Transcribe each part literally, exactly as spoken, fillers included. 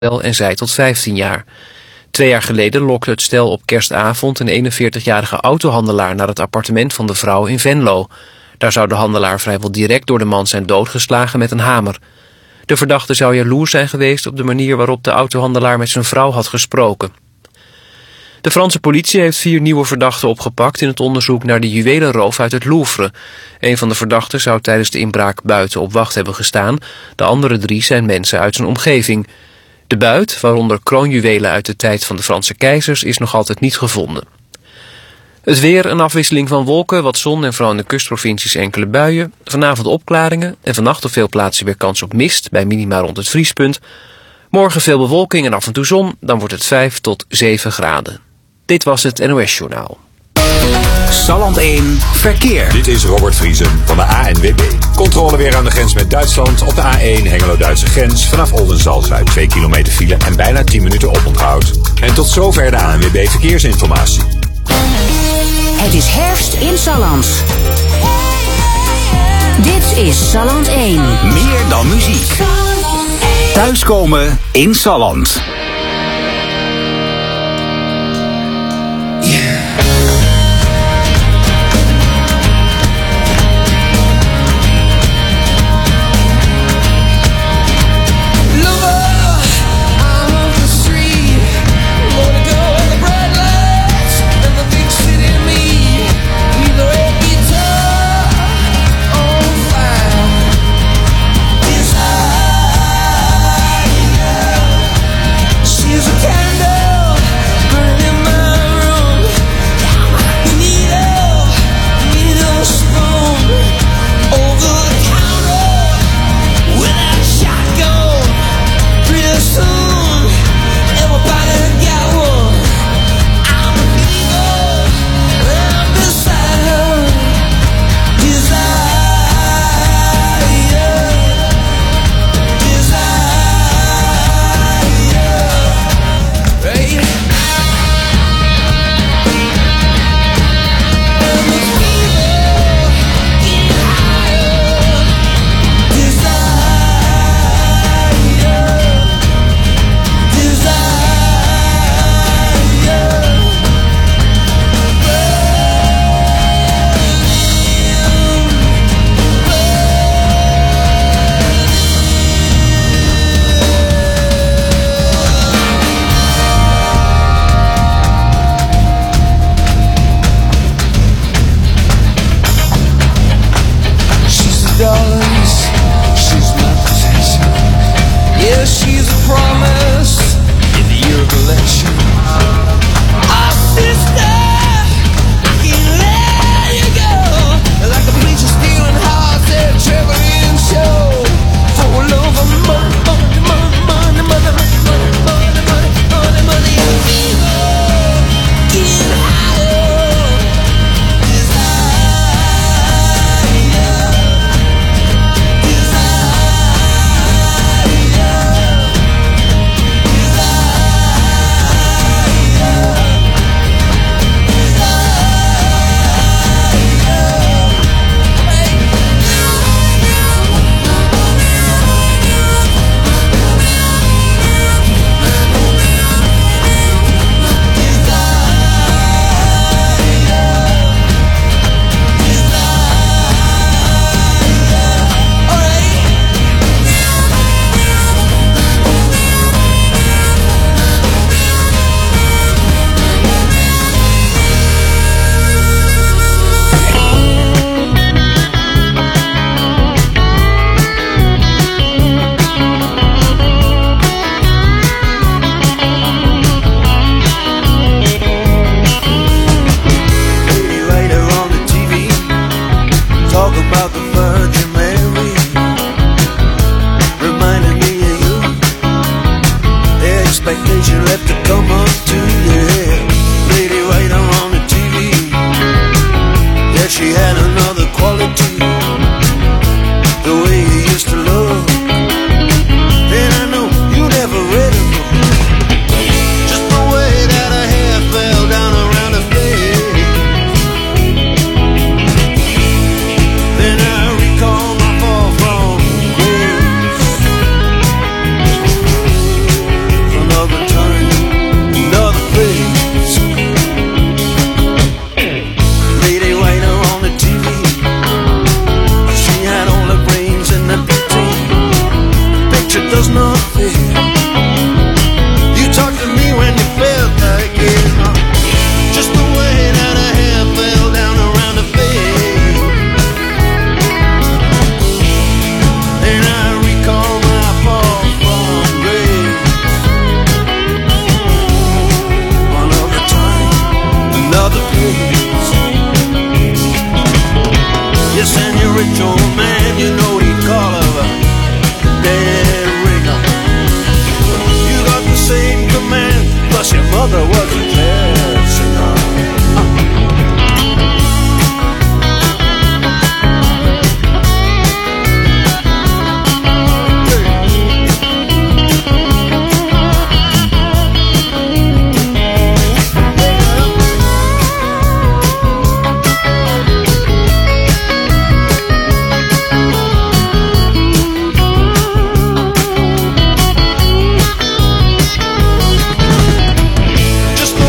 en zij tot vijftien jaar. Twee jaar geleden lokte het stel op kerstavond een eenenveertigjarige autohandelaar naar het appartement van de vrouw in Venlo. Daar zou de handelaar vrijwel direct door de man zijn doodgeslagen met een hamer. De verdachte zou jaloers zijn geweest op de manier waarop de autohandelaar met zijn vrouw had gesproken. De Franse politie heeft vier nieuwe verdachten opgepakt in het onderzoek naar de juwelenroof uit het Louvre. Een van de verdachten zou tijdens de inbraak buiten op wacht hebben gestaan. De andere drie zijn mensen uit zijn omgeving. De buit, waaronder kroonjuwelen uit de tijd van de Franse keizers, is nog altijd niet gevonden. Het weer, een afwisseling van wolken, wat zon en vooral in de kustprovincies enkele buien. Vanavond opklaringen en vannacht op veel plaatsen weer kans op mist, bij minima rond het vriespunt. Morgen veel bewolking en af en toe zon, dan wordt het vijf tot zeven graden. Dit was het N O S-journaal. Salland één, verkeer. Dit is Robert Vriesen van de A N W B. Controle weer aan de grens met Duitsland. Op de A één Hengelo-Duitse grens. Vanaf Oldenzaal-Zuid twee kilometer file en bijna tien minuten oponthoud. En tot zover de A N W B Verkeersinformatie. Het is herfst in Salland. Dit is Salland één. Meer dan muziek. Thuiskomen in Salland. mother was a jazz singer. Just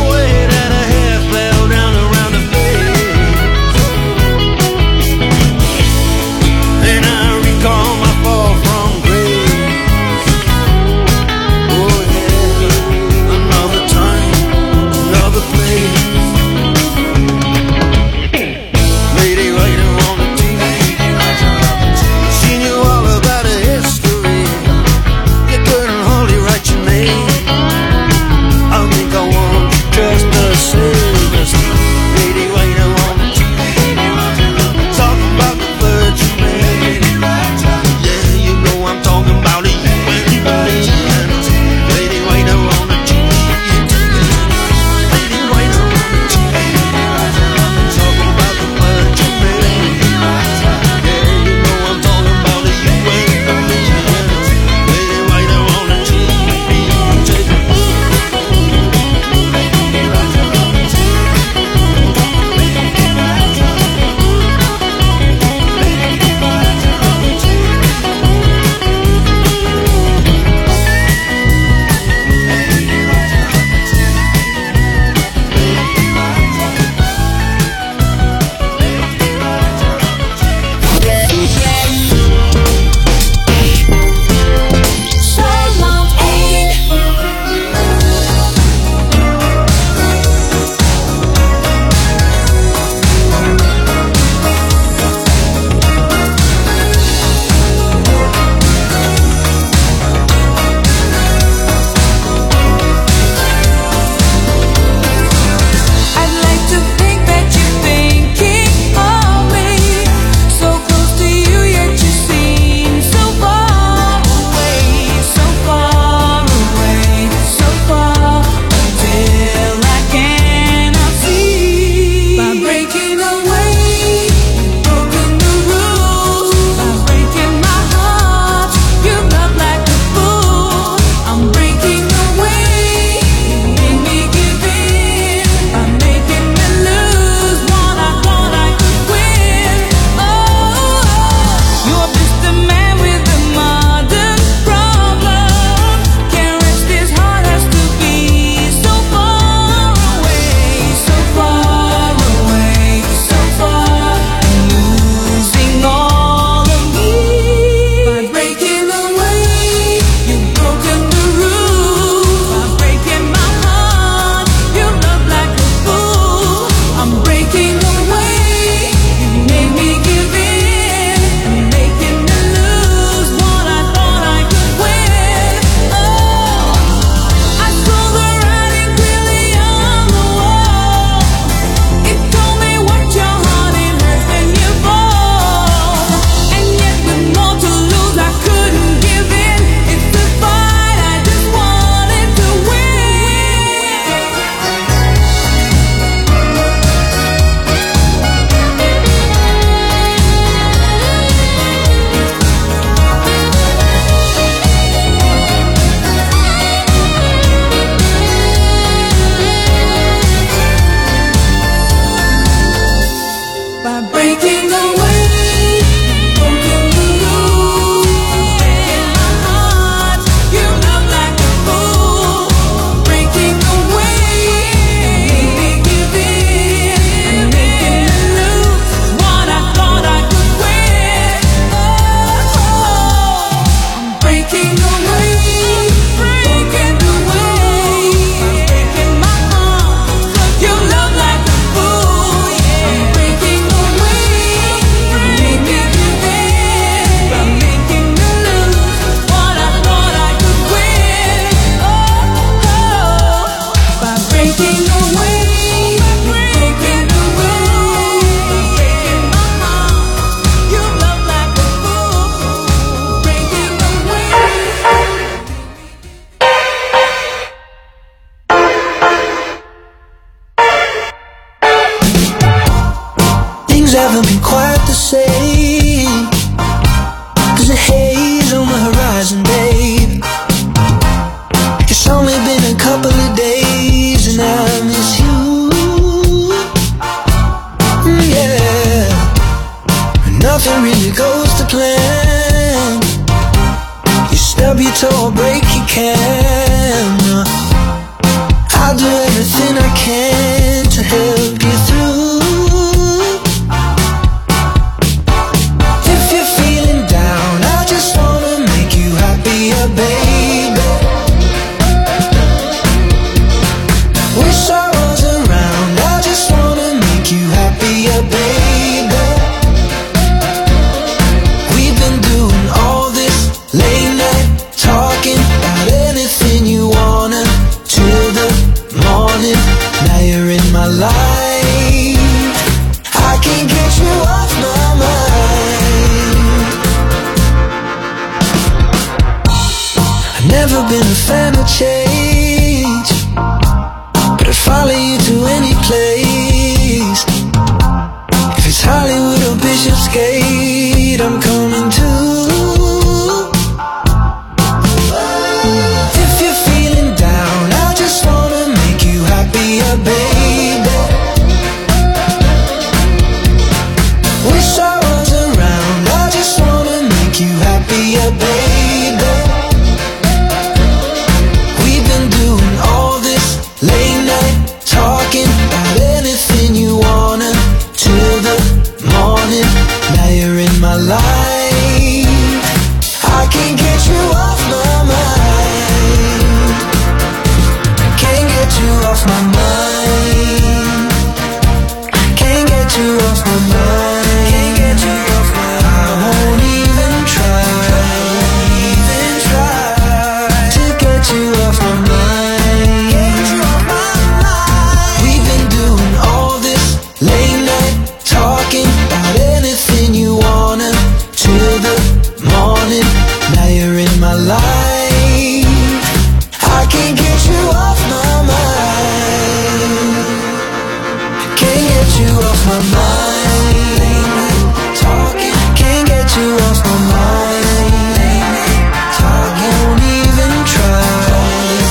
only been a couple of days and I miss you. Mm, yeah. Nothing really goes to plan. You stub your toe or break your can. I'll do everything I can to help you through. If you're feeling down, I just wanna make you happier, baby. Wish I was around, I just wanna make you happier, baby. We've been doing all this late night talking about anything you wanna till the morning. Now you're in my life, I can't get you off my mind. I've never been a fan of change, but I'd follow you to any place. If it's Hollywood or Bishopsgate, I'm coming too. If you're feeling down, I just wanna make you happier, baby. Wish I was around, I just wanna make you happier, baby. We've been doing all this late night talking about anything you wanna till the morning. Now you're in my life, I can't get you off my mind. Can't get you off my mind. Can't get you off my mind. Can't get you off my mind. I won't even try, even try to get you off my mind. Get you off my mind. We've been doing all this late night talking about anything you wanna till the morning. Now you're in my life, I can't get you off my mind. Can't get you off my mind. Talking, can't get you off my mind. Talking, won't even try.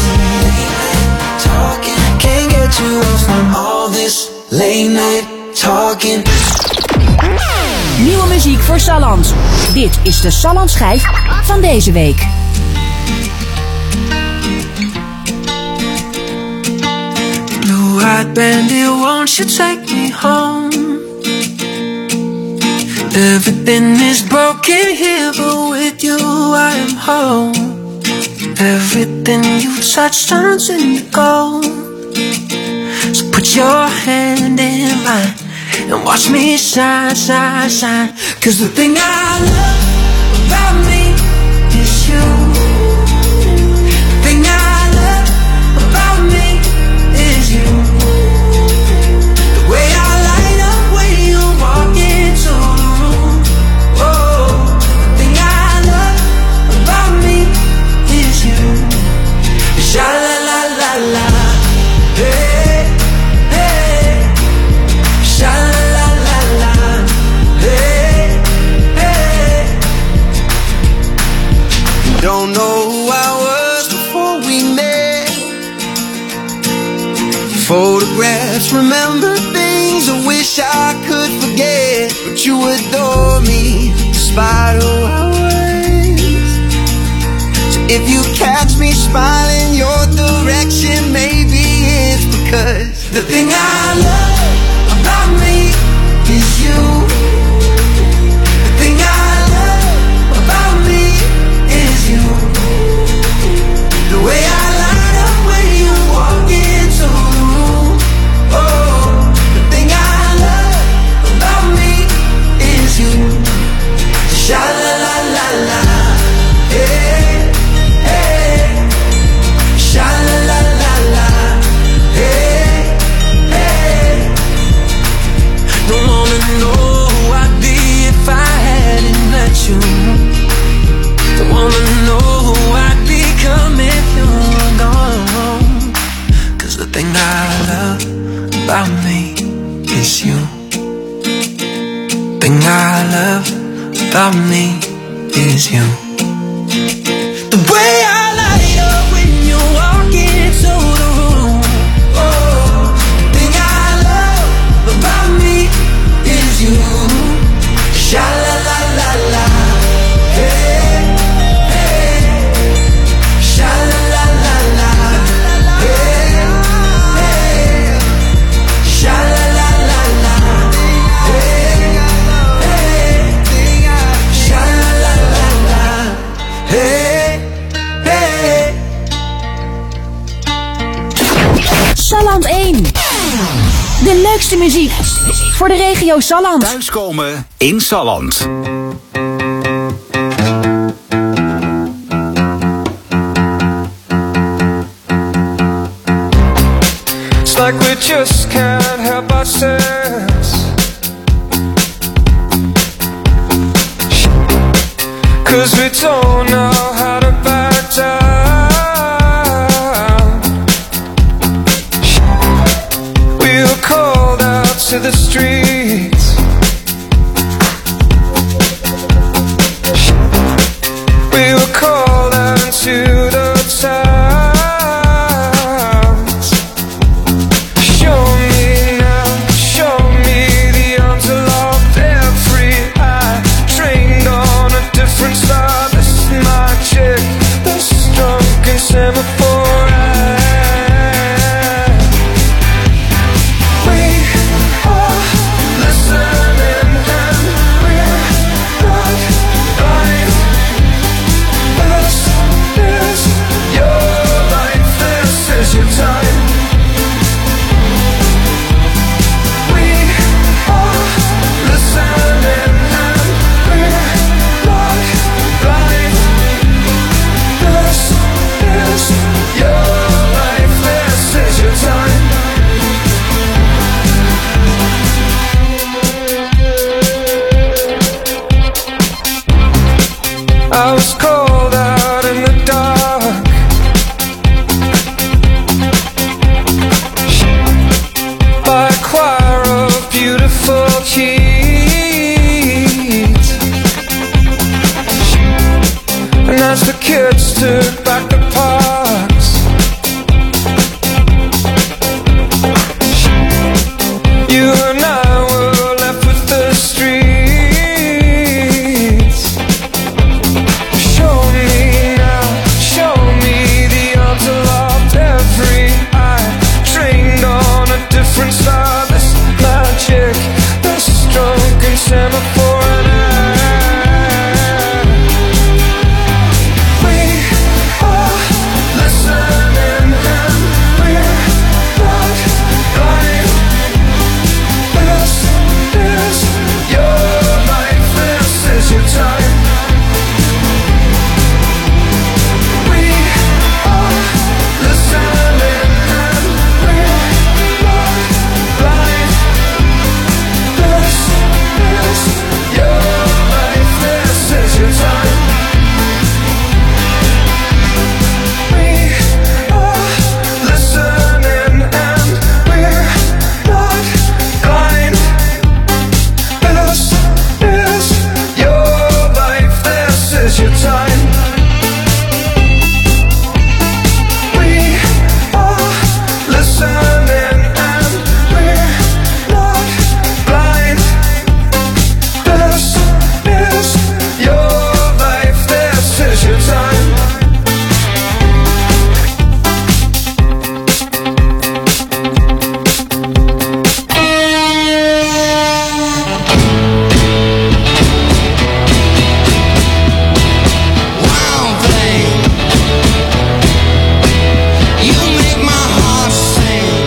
Talking, can't get you off from all this late night talking. Nieuwe muziek voor Salland. Dit is de Salland schijf van deze week. Blue-eyed bandit, won't you take me home? Everything is broken here, but with you I am home. Everything you touch turns into gold. So put your hand in mine and watch me shine, shine, shine. 'Cause the thing I love about me is you. The thing I love about me is you. The way I light up when you walk into the room. Oh, the thing I love about me is you. Sha la la la la, hey, hey. Sha la la la la, hey, hey. Don't know who I was before we met. Photographs, remember things I wish I could forget. But you adore me despite who I was. So if you catch me smiling your direction, maybe it's because the thing I love about me is you. The thing I love about me is you. The way I light up when you walk into the room. Oh, the thing I love about me is you. Sha la la la la, hey, hey. Sha la la la la, hey, hey. Don't wanna know who I'd be if I hadn't met you. Don't wanna know who I'd become if you were gone. 'Cause the thing I love about me is you. Thing I love about me is you. The way I light up when you're walking Salland één. De leukste muziek voor de regio Salland. Thuiskomen in Salland. It's like we just can't help ourselves, 'cause we don't know how to back down. We were called out to the streets, we were called out into the towns. Show me now, show me the unloved every eye, trained on a different star. This is my chick, this is drunk and semaphore eye. We are listening and we're not blind. This is your life, this is your time. We are listening and we're not blind. This is your life, this is your time. I was cold out in the dark, by a choir of beautiful kids, and as the kids took back the parks, you and I were left with the streets. Show me now, show me the unloved every eye, trained on a different star. This magic, this drunk and semaphore and I. We are listening and we're not blind. This is your life, this is your time. We are listening and we're not blind. This is your life, this is your time. We are listening and we're not blind. This is your life, this is your time. We are listening and we're not blind. This is your life, this is your time. Wild thing, you make my heart sing.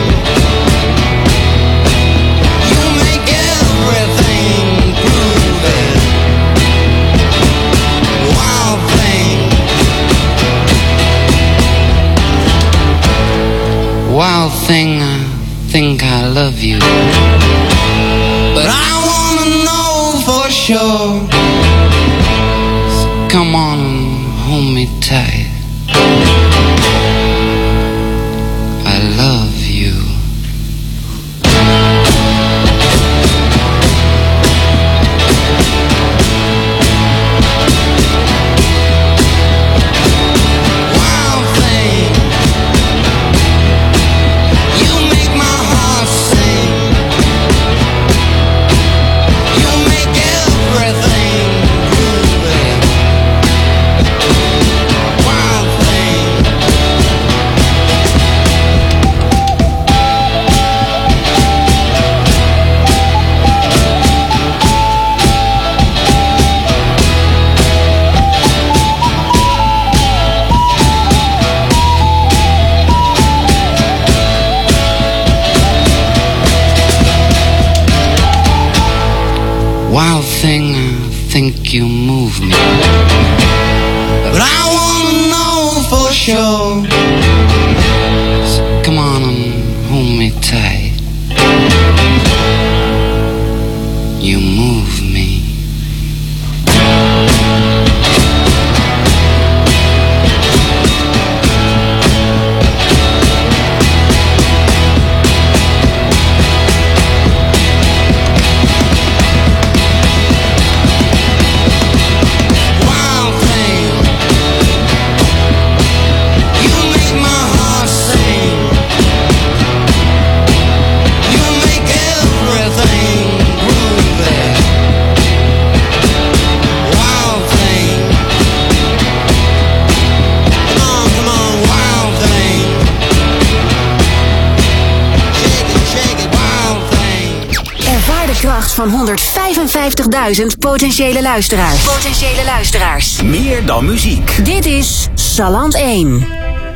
You make everything groovy. Wild thing, wild thing, I think I love you, but I wanna know for sure. So come on and hold me tight. I love you. Wild thing, you make my heart sing. You make everything groovy. Wild Wild thing, I think you move me. But I wanna know for sure. So come on and hold me tight. You move me. Van honderdvijfenvijftigduizend potentiële luisteraars. Potentiële luisteraars. Meer dan muziek. Dit is Salland één.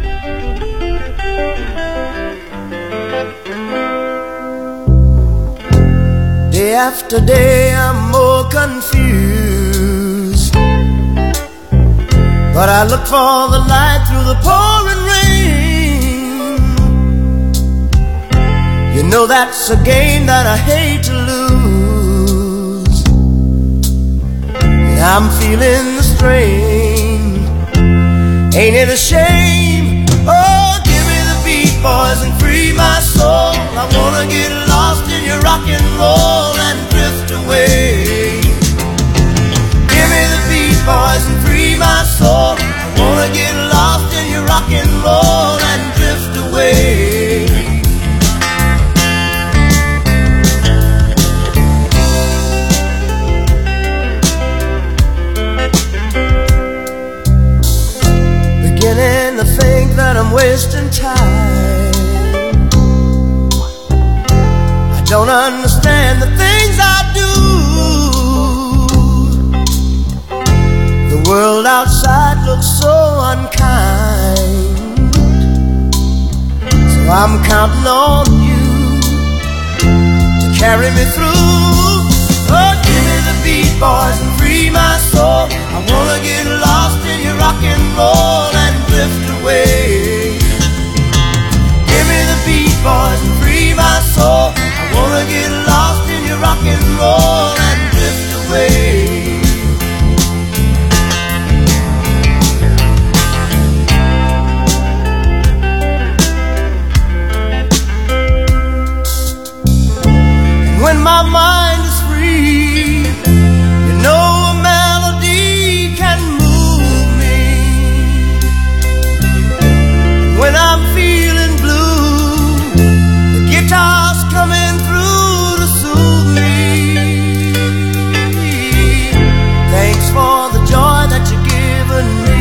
Day after day I'm more confused, but I look for the light through the pouring rain. You know that's a game that I hate to lose. I'm feeling the strain. Ain't it a shame? Oh, give me the beat, boys, and free my soul. I wanna get lost in your rock and roll and drift away. Give me the beat, boys, and free my soul. I wanna get lost in your rock and roll and drift away. Beginning to think that I'm wasting time. I don't understand the things I do. The world outside looks so unkind, so I'm counting on you to carry me through. Oh, give me the beat, boys, and free my soul. I wanna get lost in your rock and roll and drift away. Give me the beat, boys, and free my soul. I wanna get lost in your rock and roll and drift away. And when my mind is free, you know a melody can move me. When I'm feeling blue, the guitar's coming through to soothe me. Thanks for the joy that you've given me.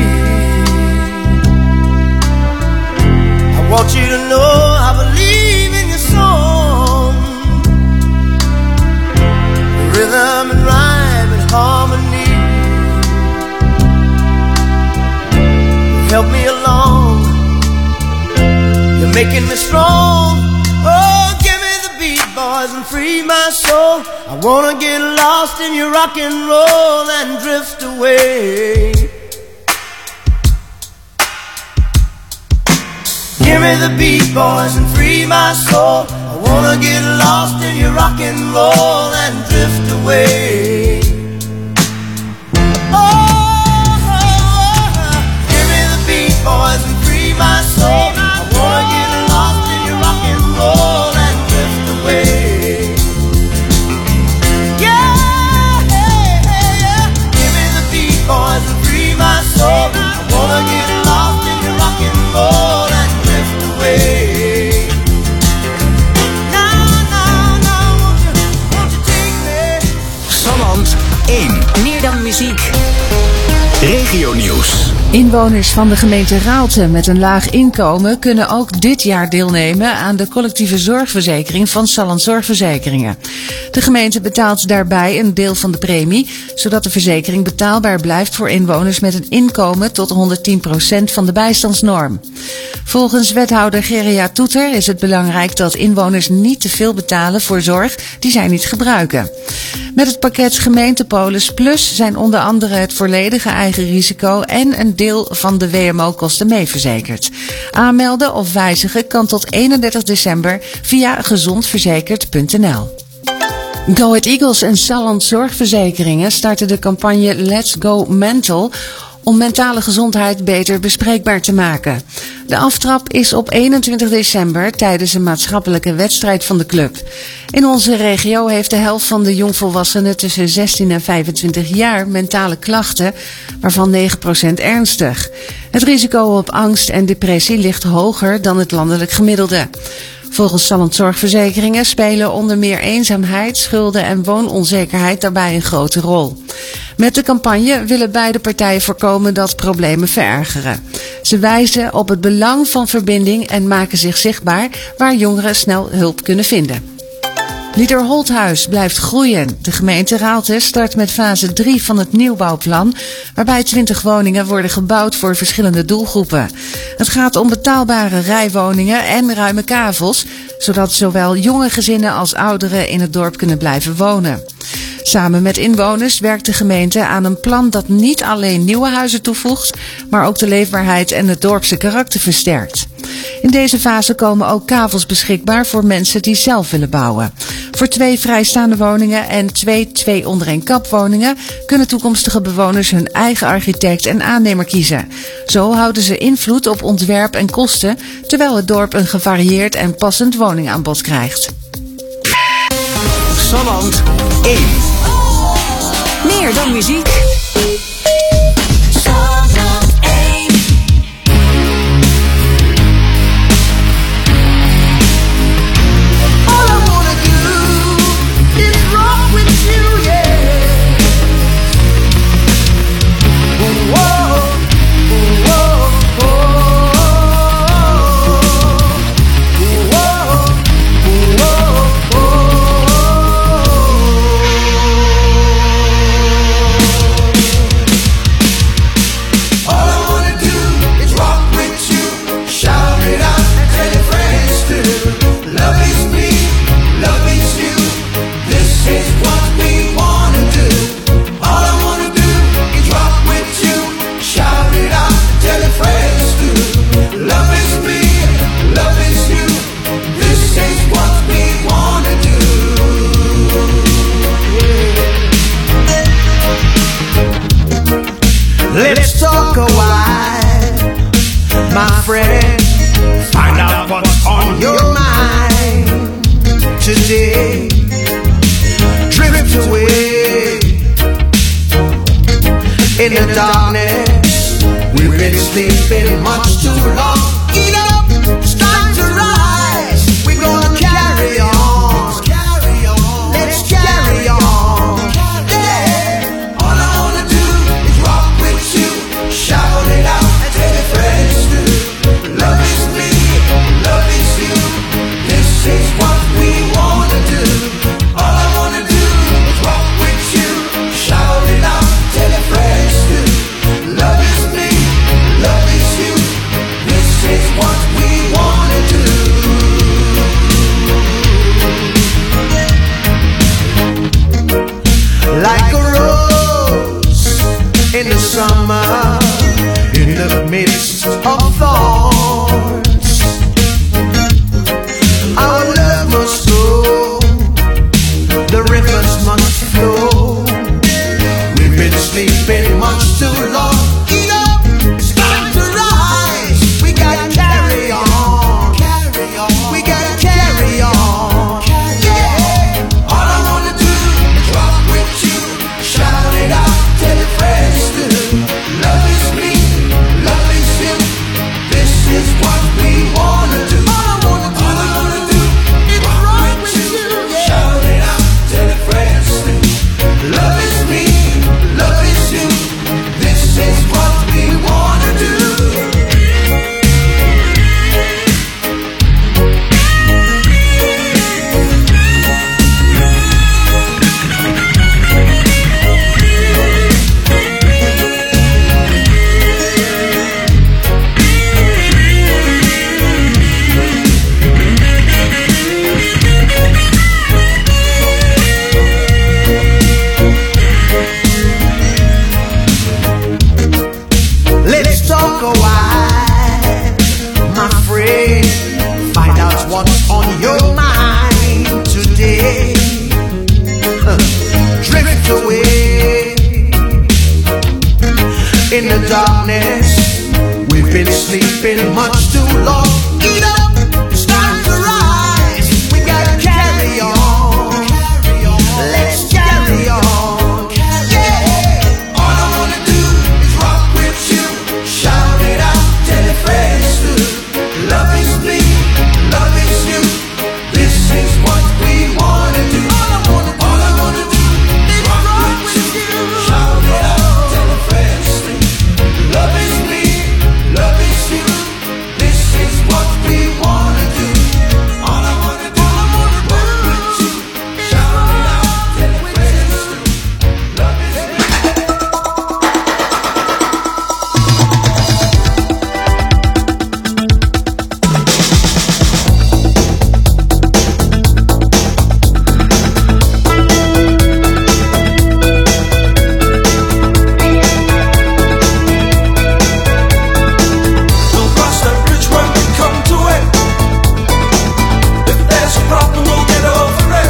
I want you to know I believe in your song. The rhythm and rhyme and harmony help me along. You're making me strong. Oh, give me the beat, boys, and free my soul. I wanna get lost in your rock and roll and drift away. Give me the beat, boys, and free my soul. I wanna get lost in your rock and roll and drift away. Oh, oh, oh, give me the beat, boys, and free my soul. I wanna get lost in your rock and roll and drift away. Yeah, hey, hey, yeah. Give me the beat, boys, and free my soul. I wanna get lost in your rock and roll and drift away. Now, now, now, won't you, won't you take me? Salland één. Meer dan muziek. Regionieuws. Inwoners van de gemeente Raalte met een laag inkomen kunnen ook dit jaar deelnemen aan de collectieve zorgverzekering van Salland Zorgverzekeringen. De gemeente betaalt daarbij een deel van de premie, zodat de verzekering betaalbaar blijft voor inwoners met een inkomen tot honderdtien procent van de bijstandsnorm. Volgens wethouder Geria Toeter is het belangrijk dat inwoners niet te veel betalen voor zorg die zij niet gebruiken. Met het pakket Gemeentepolis Plus zijn onder andere het volledige eigen risico en een deel van de W M O-kosten meeverzekerd. Aanmelden of wijzigen kan tot eenendertig december via gezondverzekerd punt n l. Go Ahead Eagles en Salland Zorgverzekeringen starten de campagne Let's Go Mental om mentale gezondheid beter bespreekbaar te maken. De aftrap is op eenentwintig december tijdens een maatschappelijke wedstrijd van de club. In onze regio heeft de helft van de jongvolwassenen tussen zestien en vijfentwintig jaar mentale klachten, waarvan negen procent ernstig. Het risico op angst en depressie ligt hoger dan het landelijk gemiddelde. Volgens Salland Zorgverzekeringen spelen onder meer eenzaamheid, schulden en woononzekerheid daarbij een grote rol. Met de campagne willen beide partijen voorkomen dat problemen verergeren. Ze wijzen op het belang van verbinding en maken zich zichtbaar waar jongeren snel hulp kunnen vinden. Liederholthuis blijft groeien. De gemeente Raalte start met fase drie van het nieuwbouwplan, waarbij twintig woningen worden gebouwd voor verschillende doelgroepen. Het gaat om betaalbare rijwoningen en ruime kavels, zodat zowel jonge gezinnen als ouderen in het dorp kunnen blijven wonen. Samen met inwoners werkt de gemeente aan een plan dat niet alleen nieuwe huizen toevoegt, maar ook de leefbaarheid en het dorpse karakter versterkt. In deze fase komen ook kavels beschikbaar voor mensen die zelf willen bouwen. Voor twee vrijstaande woningen en twee twee onder één kap woningen kunnen toekomstige bewoners hun eigen architect en aannemer kiezen. Zo houden ze invloed op ontwerp en kosten, terwijl het dorp een gevarieerd en passend woningaanbod krijgt. Salland één. Meer dan muziek. Oh been much too long. Get up, it's time to rise. We gotta carry on. Let's carry on. Yeah. All I wanna do is rock with you. Shout it out, tell your friends too. Love is me, love is you. This is what we wanna do. All I wanna, all I wanna do is rock with you. Shout it out, tell your friends too. Love is me, love is you. This is what we wanna do. All I wanna do is rock with you. Shout it out, tell your friends too. Love is me. We'll cross that bridge when we come to it. If there's a problem, we'll get over it.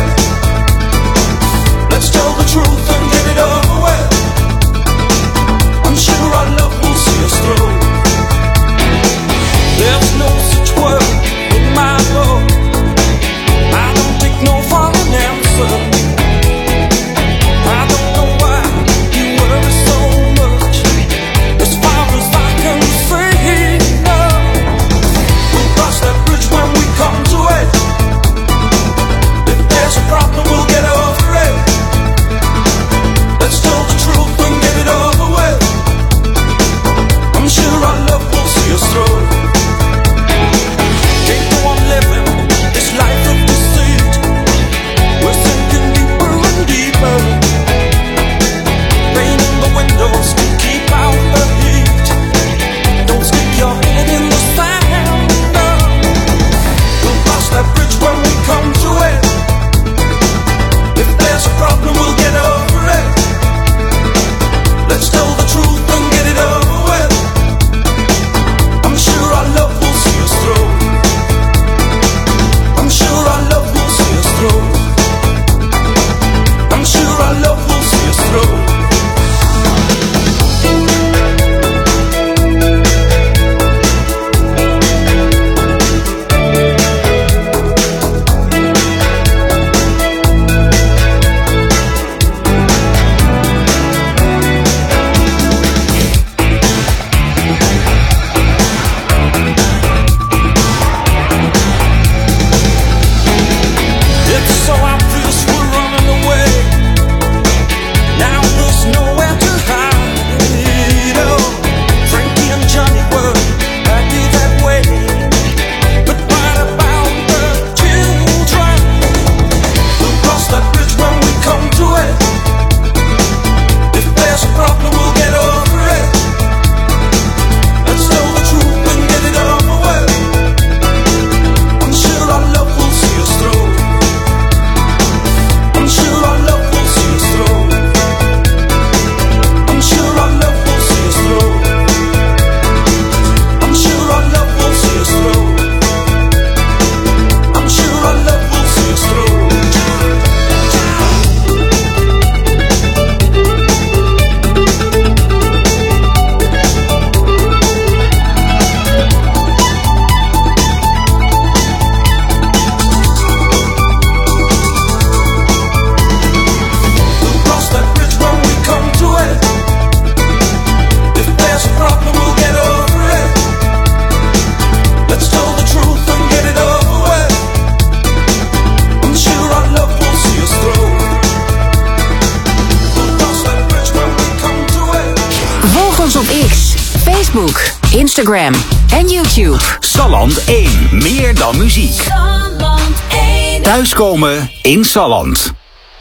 Let's tell the truth and get it over with. I'm sure our love will see us through. There's no such word in my book. I don't take no for an answer. I don't know why you worry so much. As far as I can see, no. We'll cross that bridge when we come to it. If there's a problem, we'll get over it. Let's tell the truth and get it over with. I'm sure our love will see us through. Can't go on living this life of deceit. We're sinking deeper and deeper. Rain in the windows to keep out the heat. Don't stick your head in the sand, no. We'll cross that bridge when we come to it. If there's a problem, we'll get over it. Let's tell the truth and get it over with. I'm sure our love will see us through. I'm sure our love will see us through. I'm sure our love will see us through. It's so obvious we're running away. Now there's nowhere to hide. Oh, Frankie and Johnny were acting that way. But what about the children? We'll cross that bridge when we come to it. If there's a problem, we'll get over it. Let's tell the truth and get it over with. I'm sure our love will see us through. I'm sure our love will see us through. I'm sure our love will see us through. I'm sure our love will see us through. I'm sure our love will see us through. We'll cross that bridge when we come to it. If there's a problem, we'll get over it. Let's tell the truth and get it over with. I'm sure our love will see us through. We'll cross that bridge when we come to it. Volg ons op X, Facebook, Instagram en YouTube. Salland één. Meer dan muziek. Thuiskomen in Salland.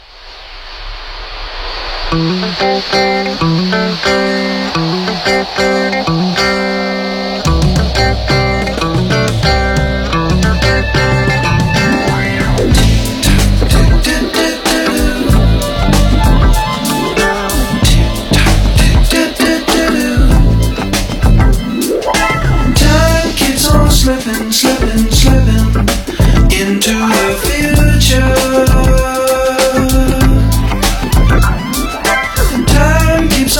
Time keeps on slipping, slipping, slipping into the future. Time keeps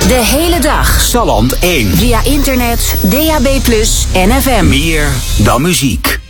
De hele dag. Salland één. Via internet, D A B plus, en F M. Meer dan muziek.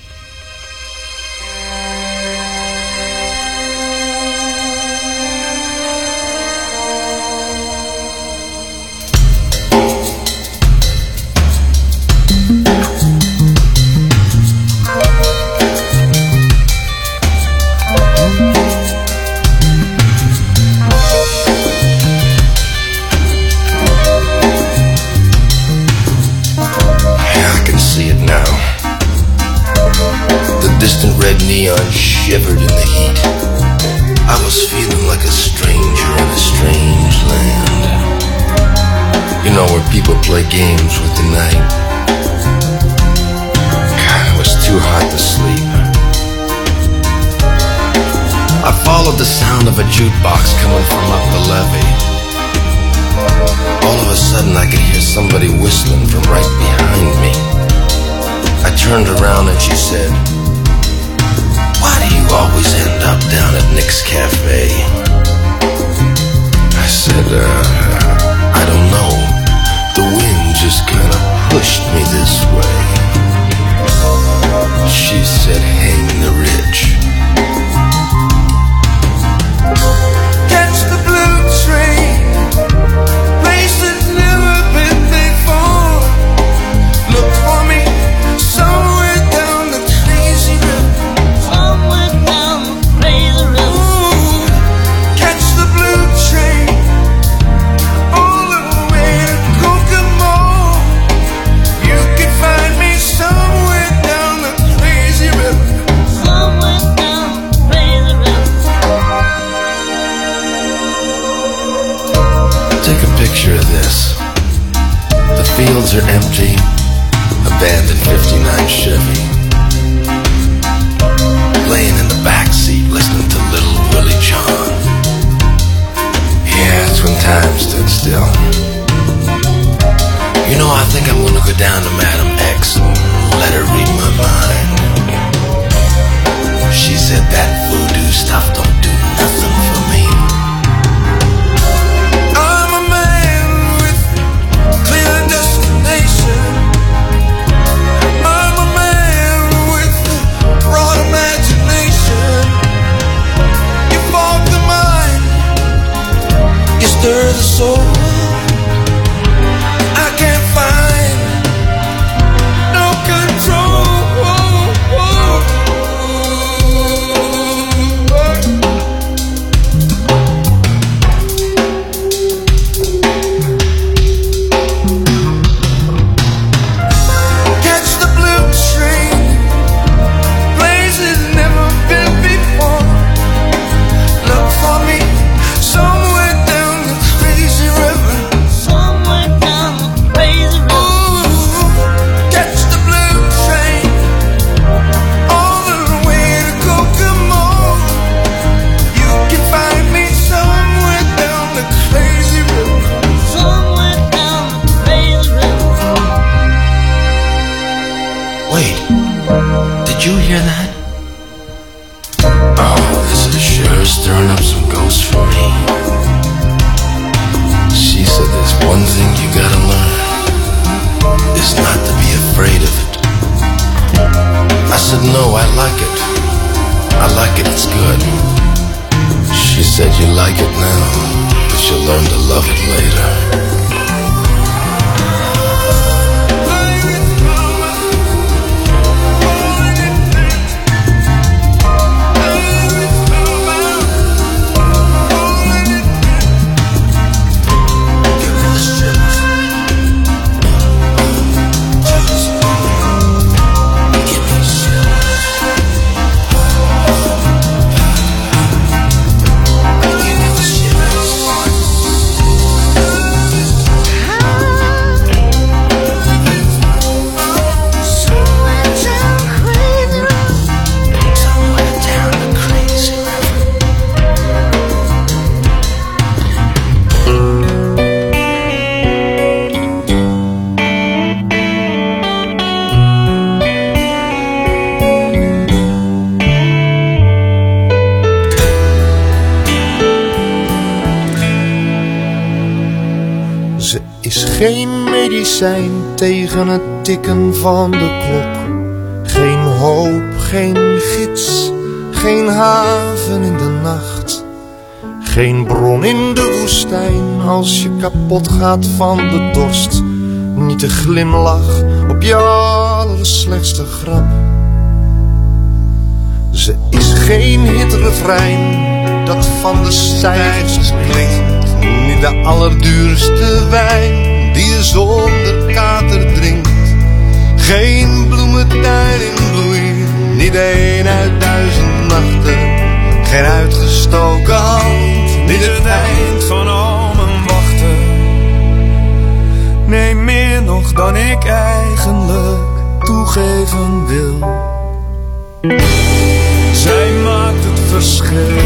Neon shivered in the heat. I was feeling like a stranger in a strange land. You know, where people play games with the night. God, it was too hot to sleep. I followed the sound of a jukebox coming from up the levee. All of a sudden I could hear somebody whistling from right behind me. I turned around and she said, "Why do you always end up down at Nick's Cafe?" I said, uh, I don't know. The wind just kind of pushed me this way. She said, "Hang the rich." Catch the blue train, place that's never been before. Look for me somewhere down the crazy river. Picture of this. The fields are empty, abandoned fifty-nine Chevy. Laying in the backseat listening to Little Willie John. Yeah, it's when time stood still. You know, I think I'm gonna go down to Madam X and let her read my mind. She said that voodoo stuff don't do nothing for me. Stir the soul. I can't find no control. Catch the blue train, places never been before. Look for me somewhere down the crazy river. Somewhere down the crazy river. Ooh, catch the blue train all the way to Kokomo. You can find me somewhere down the crazy river. Somewhere down the crazy river. Wait, did you hear that? Oh, this is sure stirring up some ghosts for me. She said there's one thing you gotta learn, is not to be afraid of it. I said, no, I like it. I like it, it's good. She said, you like it now, but you'll learn to love it later. Give me the shivers. is geen medicijn tegen het tikken van de klok. Geen hoop, geen gids, geen haven in de nacht. Geen bron in de woestijn als je kapot gaat van de dorst. Niet de glimlach op je allerslechtste grap. Ze is geen hitrefrein dat van de stijgers klinkt. Niet de allerduurste wijn die je zonder kater drinkt. Geen bloementuin in bloei, niet een uit duizend nachten. Geen uitgestoken hand, niet het eind van al mijn wachten. Nee, meer nog dan ik eigenlijk toegeven wil. Zij maakt het verschil.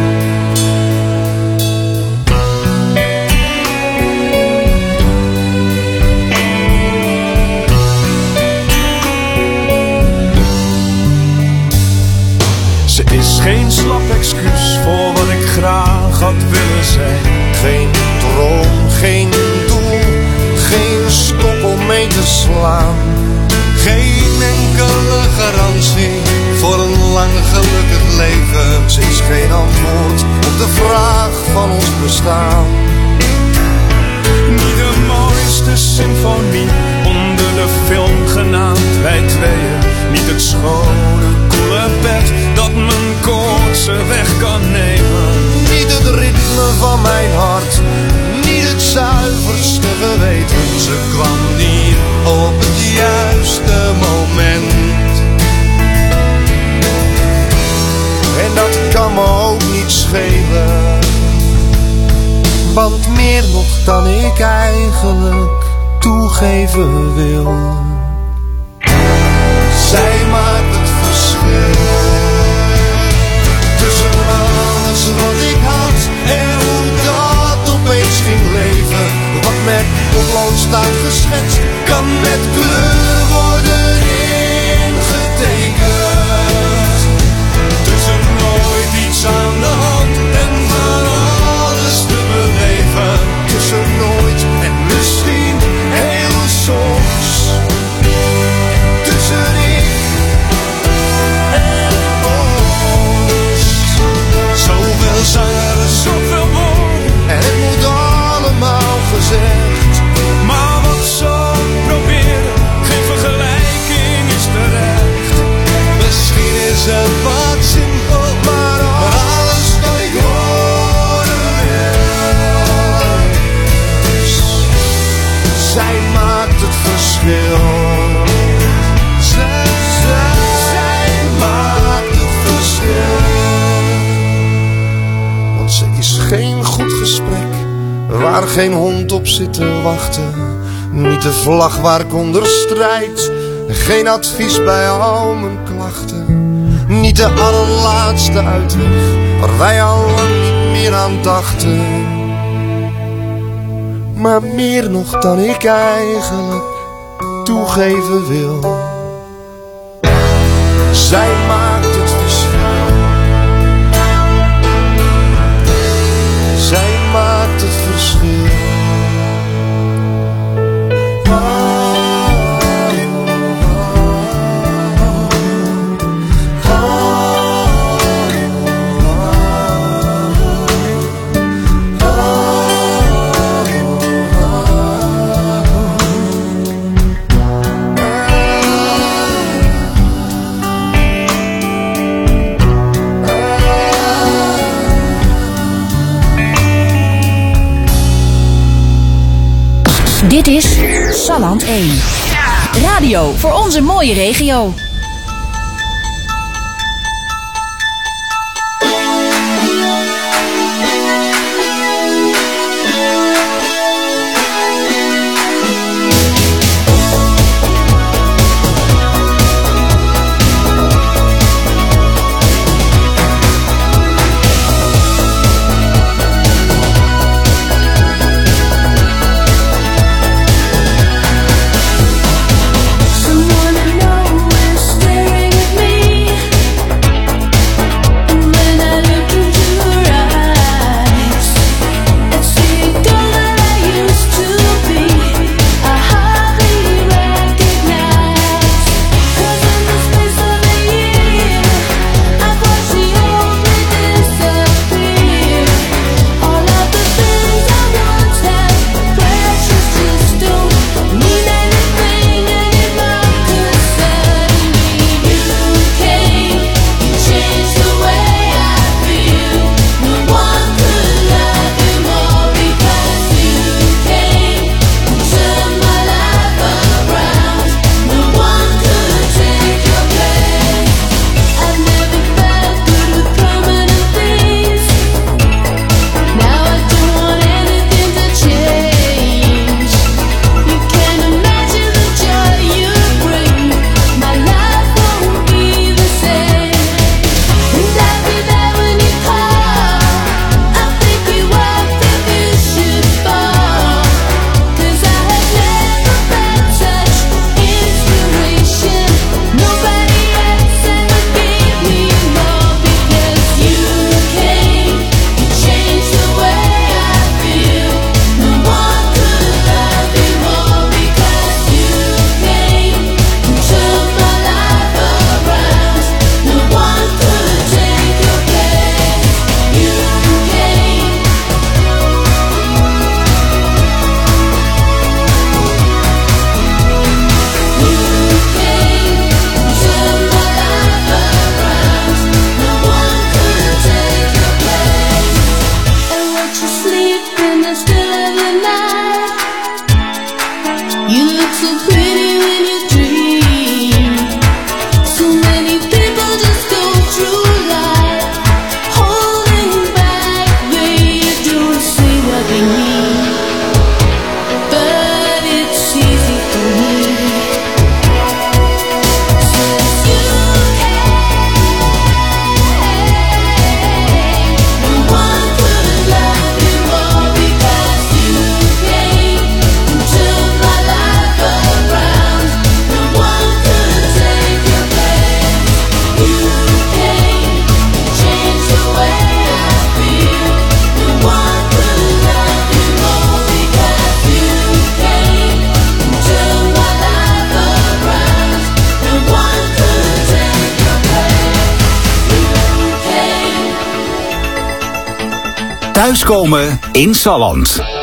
Ze is geen slap excuus voor wat ik graag had willen zijn. Geen droom, geen doel, geen stok om mee te slaan. Geen enkele garantie voor een lang gelukkig leven. Ze is geen antwoord op de vraag van ons bestaan. Niet de mooiste symfonie onder de film genaamd Wij Tweeën. Niet het schone, koele bed dat mijn koortse weg kan nemen. Niet het ritme van mijn hart, niet het zuiverste geweten. Ze kwam niet op het juiste moment. En dat kan me ook niet schelen, want meer nog dan ik eigenlijk toegeven wil. Zij maakt het verschil tussen alles wat ik had en hoe dat opeens ging leven. Wat met potlood staat geschetst, kan met kleur worden ingetekend. Tussen nooit iets aan de hand en van alles te beleven. Tussen nooit en misschien heel soms. Tussen ik en ons. Zoveel zangers, zoveel woorden en het moet allemaal gezegd. Maar wat zo proberen, geen vergelijking is terecht. Misschien is het wat simpel, maar alles wat ik hoorde is. Zij maakt het verschil. Zij, zij, zij maakt het verschil. Want ze is geen goed gesprek waar geen hond op zit te wachten. Niet de vlag waar ik onder strijd. Geen advies bij al mijn klachten. Niet de allerlaatste uitweg waar wij al lang niet meer aan dachten. Maar meer nog dan ik eigenlijk toegeven wil. Zij maakt het verschil. Zij maakt het verschil. Dit is Salland één. Radio voor onze mooie regio. Someone who knows in the still of the night. You look so pretty when you dream. So many people just go through life holding back. They don't say what they need, but it's easy for me. Thuiskomen in Salland.